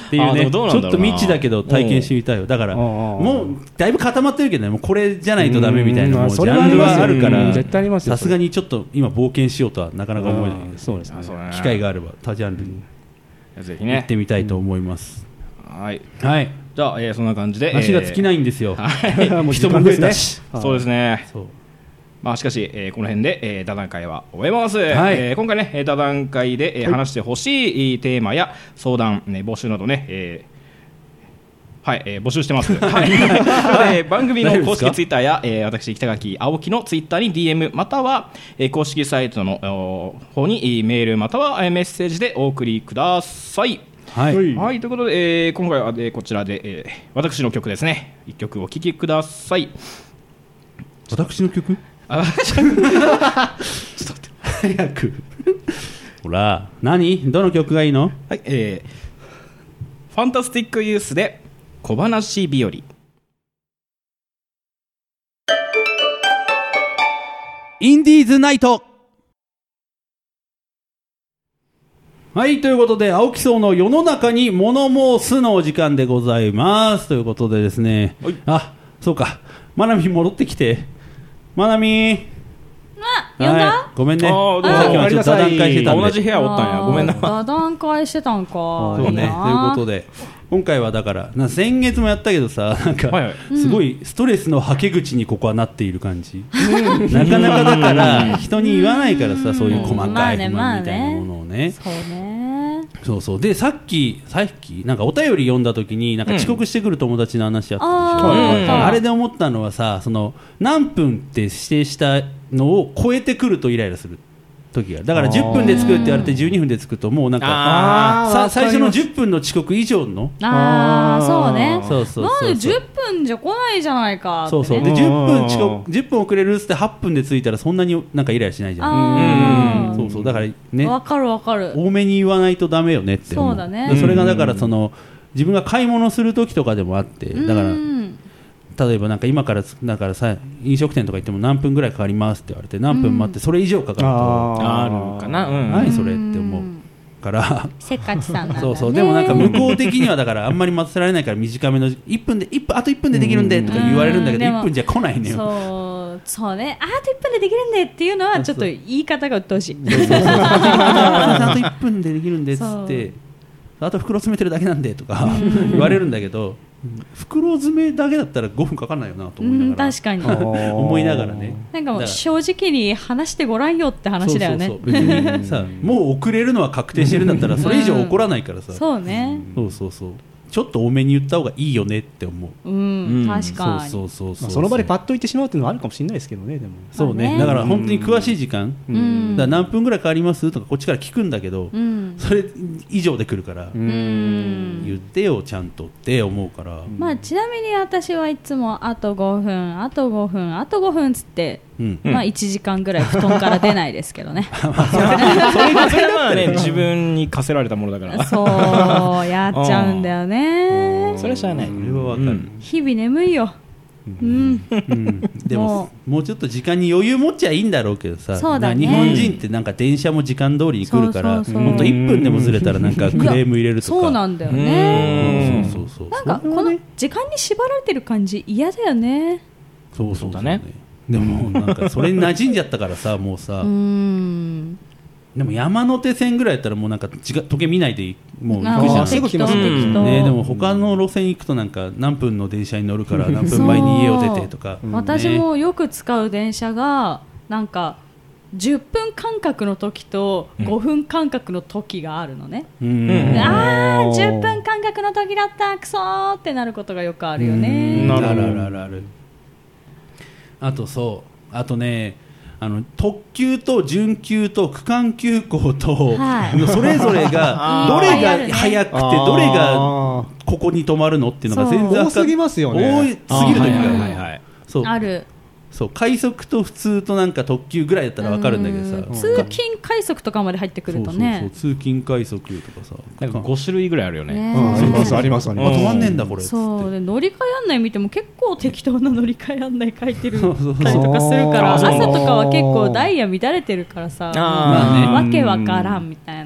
っていうね、ちょっと未知だけど体験してみたいよ。だからもうだいぶ固まってるけどね、もうこれじゃないとダメみたいなもうジャンルはあるから、さすがにちょっと今冒険しようとはなかなか思えない。そうですね、機会があれば多ジャンルにぜひね行ってみたいと思います。はい、はい、 じゃあ、えー、そんな感じで足が尽きないんですよ、 えー、もう人も増えたし、そうですね。そう、まあ、しかし、えー、この辺で、えー、座談会は終えます。はい、えー、今回ね座談会で、えー、話してほしいテーマや相談、ね、募集などね、えーはい、えー、募集してます。はい、えー、番組の公式ツイッターや、えー、私北垣青木のツイッターに ディーエム または、えー、公式サイトの方にメールまたはメッセージでお送りください。はい、はい、ということで、えー、今回は、えー、こちらで、えー、私の曲ですね。いっきょくお聴きください。 私の曲？あちょっと待って早くほら、何？どの曲がいいの？ はい、えー、ファンタスティックユースで小話日和。 インディーズナイト。はい、ということで青木荘の世の中に物申すのお時間でございます。ということでですね、はい、あ、そうか、まなみ戻ってきて。まなみ、 あ、呼んだ、 はい、ごめんね、 あさっきはちょっと座談会してたんで、 同じ部屋おったんや、ごめんな。 座談会してたんか。 そうね、ということで今回はだからな、先月もやったけどさ、なんか、はいはい、すごいストレスのはけ口にここはなっている感じ、うん、なかなかだから人に言わないからさ、そういう細かい不満みたいなものをね、 そうね、 そうそう。でさっきさっきなんかお便り読んだ時になんか遅刻してくる友達の話あったでしょ、うん、あ, あれで思ったのはさ、その何分って指定したのを超えてくるとイライラする時が、だからじゅっぷんで着くって言われてじゅうにふんで着くともうなんかさ最初のじゅっぷんの遅刻以上の、 ああそうね、 そうそうそうそう、 なんでじゅっぷんじゃ来ないじゃないかって、ね、 そうそう、でじゅっぷん遅刻じゅっぷん遅れるっつってはっぷんで着いたらそんなになんかイライラしないじゃん。うん、そうそう、だからね、 わかるわかる、 多めに言わないとダメよねって思う。 そうだね、 それがだからその自分が買い物する時とかでもあって、だから例えばなんか今からだからさ、飲食店とか行っても何分ぐらいかかりますって言われて何分待ってそれ以上かかると、 あるかな、うん、 何それって思うからせっかちさんなんだね。 そうそう、でもなんか向こう的にはだからあんまり待たせられないから短めのいっぷんでいっぷんあといっぷんでできるんでとか言われるんだけど、いっぷんじゃ来ないのよ。 そうそうね、あといっぷんでできるんでっていうのはちょっと言い方がうっとうしい。 あといっぷんでできるんでっつって、あと袋詰めてるだけなんでとか言われるんだけど、袋詰めだけだったらごふんかかんないよなと思いながら、うん、確かに思いながらね、 なんかもう正直に話してごらんよって話だよね。 そうそうそう、別にさもう遅れるのは確定してるんだったらそれ以上怒らないからさ、 うん、そうね、 そうそうそう、ちょっと多めに言った方がいいよねって思う。 うん、確かに。 そうそうそうそう、まあ、その場でパッと言ってしまうっていうのはあるかもしれないですけどね。でもそうね、だから本当に詳しい時間、うん、だから何分ぐらいかかりますとかこっちから聞くんだけど、うん、それ以上で来るから、うん、言ってよちゃんとって思うから、 まあ、ちなみに私はいつもあとごふんあとごふんあとごふんつって、うん、まあ、いちじかんぐらい布団から出ないですけどね。 それはね自分に課せられたものだから、 そうやっちゃうんだよね。 それはしゃあない。 それはわかる、うん、 日々眠いよ、うんうん、 でももうちょっと時間に余裕持っちゃいいんだろうけどさ、 そうだね、 日本人ってなんか電車も時間通りに来るから、本当いっぷんでもずれたらなんかクレーム入れるとか、 そうなんだよね。 そうそうそう、 なんかこの時間に縛られてる感じ嫌だよね。 そうそうだね。でもなんかそれに馴染んじゃったからさ、もうさ、うーん、でも山手線ぐらいだったらもうなんか時計見ないでもう行くじゃん。 すぐ来ます、 ね、でも他の路線行くとなんか何分の電車に乗るから何分前に家を出てとか、 ね、私もよく使う電車がなんかじゅっぷん間隔の時とごふん間隔の時があるのね、うん、あーじゅっぷん間隔の時だったクソーってなることがよくあるよね。 なるあるあるある。あとそうあとね、あの特急と準急と区間急行と、はい、それぞれがどれが早くてどれがここに止まるのっていうのが全然多すぎますよね。 多すぎる時が、はいはいはい、そうある。 そう快速と普通となんか特急ぐらいだったら分かるんだけどさ、 通勤快速とかまで入ってくるとね、 そうそうそう、通勤快速とかさ、 なんかご種類ぐらいあるよね。ね、 うん、ありますありますあります。 止まんねえんだこれ。 そうで乗り換え案内見ても結構適当な乗り換え案内書いてるたりとかするから、朝とかは結構ダイヤ乱れてるからさ、まあね、わけわからんみたいな。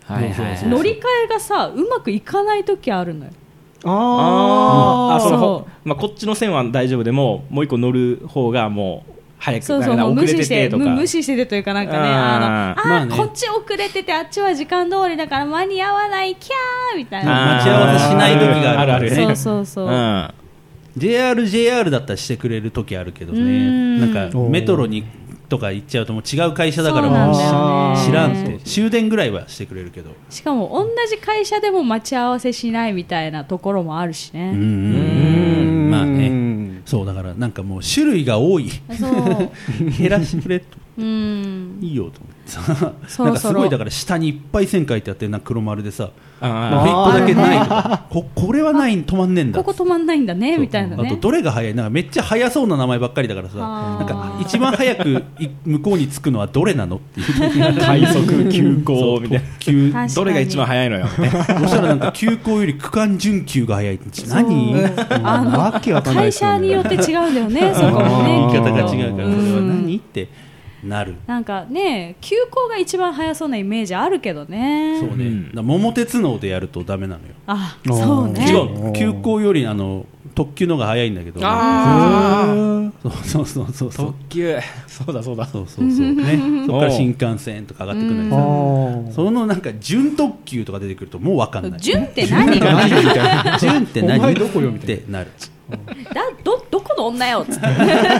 はいはいはい、 乗り換えがさうまくいかない時あるのよ。 ああその、まあ、こっちの線は大丈夫でももう一個乗る方がもう早くそうそう遅れててとか無視してるというかなんかねあのあ、 まあね、 こっち遅れててあっちは時間通りだから間に合わないキャーみたいな待ち合わせしない時があるある、 ね、 そうそうそう、うん、 ジェイアール、ジェイアール だったらしてくれる時あるけどねんなんかメトロにとか行っちゃうともう違う会社だからもう知らんって終電ぐらいはしてくれるけどしかも同じ会社でも待ち合わせしないみたいなところもあるしね。 うんうんまあねそうだからなんかもう種類が多いそう減らしてくれとうんいいよと思ってさなんかすごいだから下にいっぱい線書いてあってなんか黒丸でさもういっこだけないとか こ, これはない止まんねえんだここ止まんないんだねみたいなね。 あとどれが早いなんかめっちゃ速そうな名前ばっかりだからさなんか一番早く向こうに着くのはどれなのっていう快速急行みたいなどれが一番早いのよそしたらなんか急行より区間準急が早いって何あの会社によって違うんだよねそこもね言い方が違うからそれは何ってなるなんかね急行が一番速そうなイメージあるけどね。 そうね、うん、だ桃鉄のでやるとダメなのよ。 あそうね違う急行よりあの特急のが速いんだけどあそうそうそうそう特急そうだそうだそうそうそうねそこから新幹線とか上がってくるんだけどそのなんか準特急とか出てくるともう分かんない準って何準って何お前どこよみたいなってなるだ ど, どこの女よっつって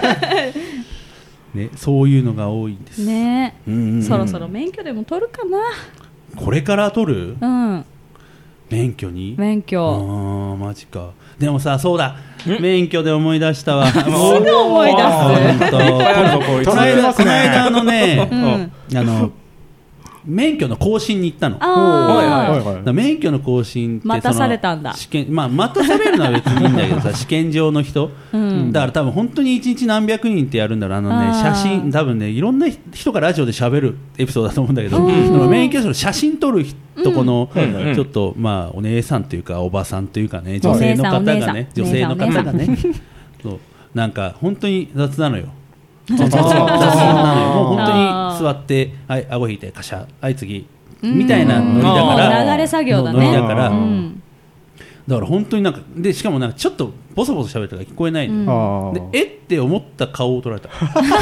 ね、そういうのが多いんですね、 うんうんうん、 そろそろ免許でも取るかな。 これから取る、 うん、 免許に免許あマジか。でもさそうだ免許で思い出したわすぐ思い出すこの間この間あのね、うん、あの免許の更新に行ったの。免許の更新って待たされたんだ。 試験、まあ、待たされるのは別にいいんだけどさ試験場の人、うん、だから多分本当にいちにち何百人ってやるんだろうあのね写真多分ねいろんな人がラジオで喋るエピソードだと思うんだけど、うん、免許証の写真撮るとこの、うん、ちょっとまあお姉さんというかおばさんというかね女性の方がね女性の方がねそうなんか本当に雑なのよ。雑なのよ。もう本当に座ってはい顎引いてカシャはい次みたいなノリだから流れ作業だね。 ノリだから、うん、だから本当になんかでしかもなんかちょっとボソボソ喋ったから聞こえないの、うん、でえって思った顔を撮られた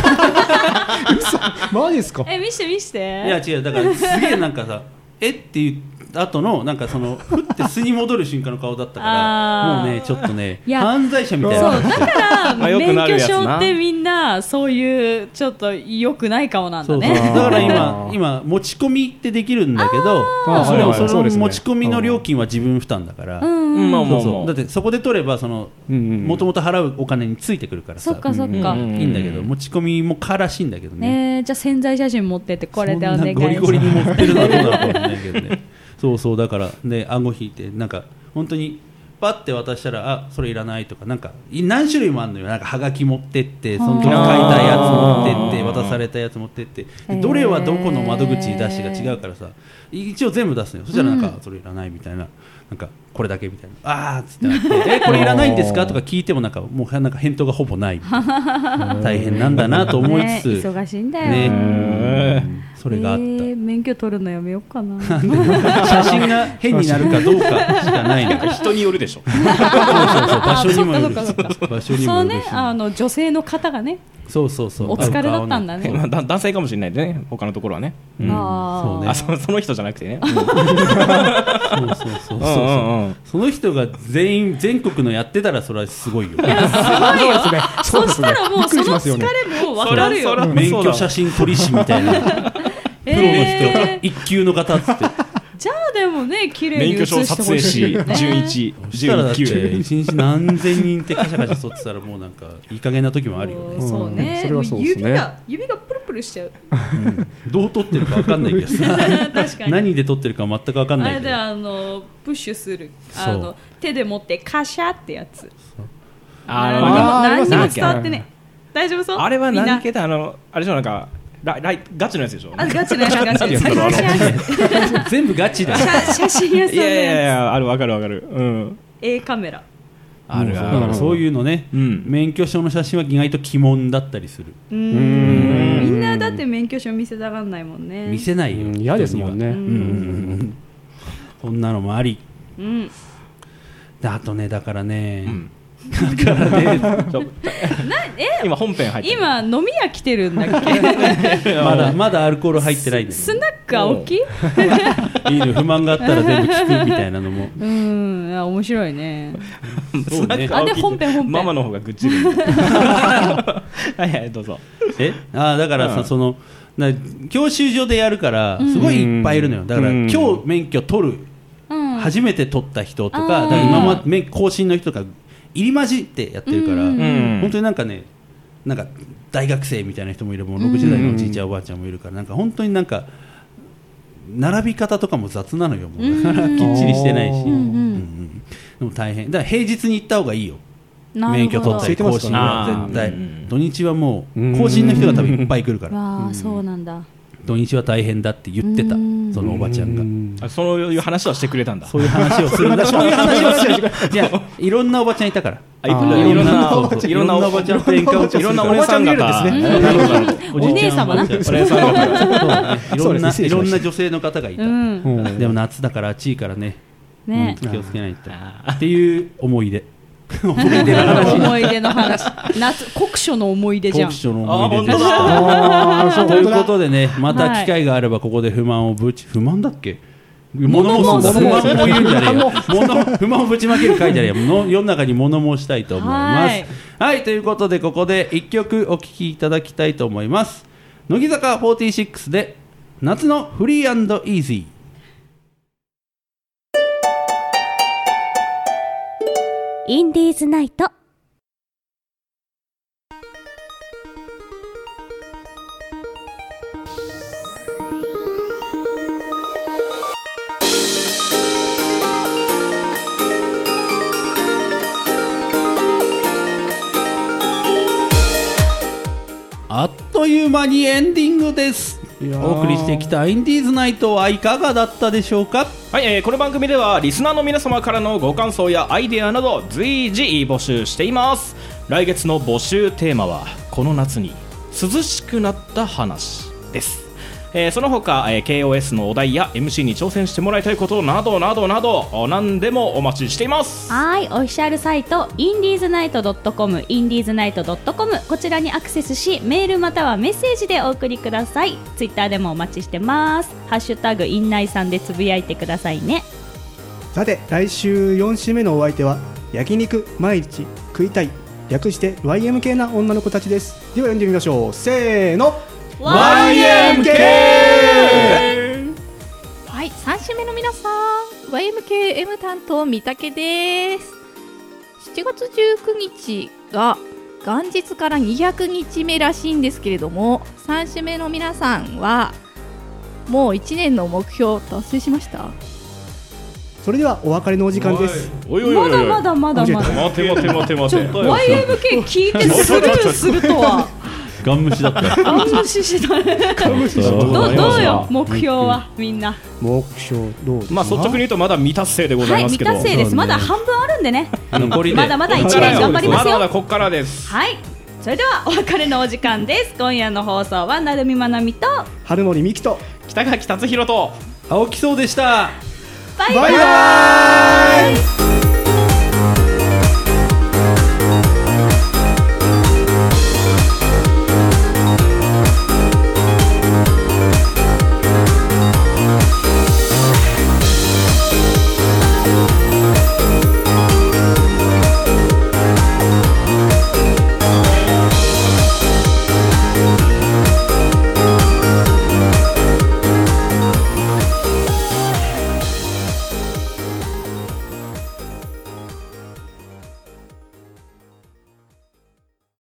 マジですか。 え見して見して。 いや違うだからすげえなんかさえって言って後のなんかそのふって素に戻る瞬間の顔だったからもうねちょっとね犯罪者みたいな。 そうだから免許証ってみんなそういうちょっと良くない顔なんだね。 そうそうだから今今持ち込みってできるんだけどそれをその持ち込みの料金は自分負担だからだってそこで取ればそのもともと払うお金についてくるからさそっかそっかいいんだけど持ち込みもからしいんだけどね。 えー、じゃあ宣材写真持ってってこれでお願いします。 ゴリゴリに持ってるのはどうなのかもしれないけどねそうそうだからで顎引いてなんか本当にパッて渡したらあそれいらないとかなんか何種類もあるのよ。なんかはがき持ってってその時書いたやつ持ってって渡されたやつ持ってってどれはどこの窓口に出してが違うからさ一応全部出すのよ。そしたらなんかそれいらないみたいななんかこれだけみたいなあーっつってなってえこれいらないんですかとか聞いてもなんかもうなんか返答がほぼない大変なんだなと思いつつ、 ね、忙しいんだよねそれがあった、えー、免許取るのやめようかな写真が変になるかどうかしかないの人によるでしょそうそうそう場所にもよる場所にもよるし、 そうね、あの女性の方がねそうそうそうお疲れだったんだね、 まあ、男性かもしれないでね他のところはね、 うん、あそうねあ そ, その人じゃなくてね、うん、 そうそうそうそう、うんうんうん、その人が全員全国のやってたらそれはすごいよ。いやすごいよそしたらもうその疲れも分かるよ。 免許写真撮り師みたいなプロの人、えー、一級の方っつってじゃあでもね綺麗に写してほしい、 免許証撮影士じゅういち、じゅういち級いちにち何千人ってカシャカシャ撮ってたらもうなんかいい加減な時もあるよね。 そうね、それはそうですね。指が指がプルプルしちゃう、 うん、どう撮ってるか分かんないけどさ確かに何で撮ってるか全く分かんないけどあれであのプッシュするあの手で持ってカシャってやつあ何にも伝わってね大丈夫そう。 あれは何系だあのあれじゃなんかラライガチのやつでしょ。 あガチのやつガチのやつ全部ガチだ写真屋さんのやつ。いやいやいやあるわかるわかる、うん、 A カメラあるある。そういうのね、うん、免許証の写真は意外と鬼門だったりする。 うんみんなだって免許証見せたがんないもんね。 見せないよ、 うん、嫌ですもんね、うんうん、 こんなのもあり、 うん、 であとねだからね、うんだからね今本編入ってる。 今飲み屋来てるんだっけまだまだアルコール入ってないんだけどスナック青木いいの不満があったら全部聞くみたいなのもうんいや面白いねそうねあで本編本編ママの方が愚痴るはいはいどうぞ。 えあだからさ、うん、そのな教習所でやるからすごいいっぱいいるのよ。だから、うん、今日免許取る、うん、初めて取った人とか、だから今まで更新の人とか入り混じってやってるから、うん、本当になんかねなんか大学生みたいな人もいればろくじゅう代のおじいちゃんおばあちゃんもいるから、なんか本当になんか並び方とかも雑なのよ。もうだからきっちりしてないし、うんうん、でも大変だから平日に行った方がいいよ。免許取ったり更新は絶対、土日はもう更新の人が多分いっぱい来るから、 わあそうなんだ。 土日は大変だって言ってたそのおばちゃんが。 あそういう話はしてくれたんだ。 そういう話をするんだそういう話をするいやいろんなおばちゃんいたからいろんないろんなおばちゃんと演歌をいろんなお姉さん方お姉様なお姉さん方いろんないろんな女性の方がいた。でも夏だから暑いからね気をつけないとっていう思い出思い出の話思い出の話夏酷暑の思い出じゃん。 酷暑の思い出でしたということでねまた機会があればここで不満をぶち不満だっけ物申す不満も言うんじゃねえよ不満をぶちまける回じゃねえよ世の中に物申したいと思います。はい、はい、ということでここでいっきょくお聴きいただきたいと思います。乃木坂フォーティーシックスで夏のフリー&イージー。 インディーズナイト。 あっという間にエンディングです。お送りしてきたインディーズナイトはいかがだったでしょうか。 はい、えー、この番組ではリスナーの皆様からのご感想やアイデアなど随時募集しています。来月の募集テーマはこの夏に涼しくなった話です。えー、その他、えー、ケーオーエス のお題や エムシー に挑戦してもらいたいことなどなどなど何でもお待ちしています。 はい、オフィシャルサイトインディーズナイト ドットコム インディーズナイト ドットコム こちらにアクセスしメールまたはメッセージでお送りください。ツイッターでもお待ちしてます。ハッシュタグインナイさんでつぶやいてくださいね。 さて来週よん週目のお相手は焼肉毎日食いたい略して ワイエムケー な女の子たちです。では読んでみましょう。せーのワイエムケー。 はい、さん週目の皆さん ワイエムケーエム 担当三宅です。しちがつじゅうくにちが元日からにひゃくにちめらしいんですけれども、さん週目の皆さんはもういちねんの目標達成しました？ それではお別れのお時間です。 おいおいおいおいまだまだまだまだ待て待て待て待てワイエムケー 聞いてスルーするとはガン無視だったガン無視したねど, どうよ目標はみんな。 目標どうですか。 まあ率直に言うとまだ未達成でございますけど、 はい、未達成です。まだ半分あるんでね残りでまだまだいちねん頑張りますよ。 まだまだこっからです。 はい、それではお別れのお時間です。今夜の放送は成海まなみと春森美希と北垣達弘と青木荘でした。 バイバイ。 バイバイ。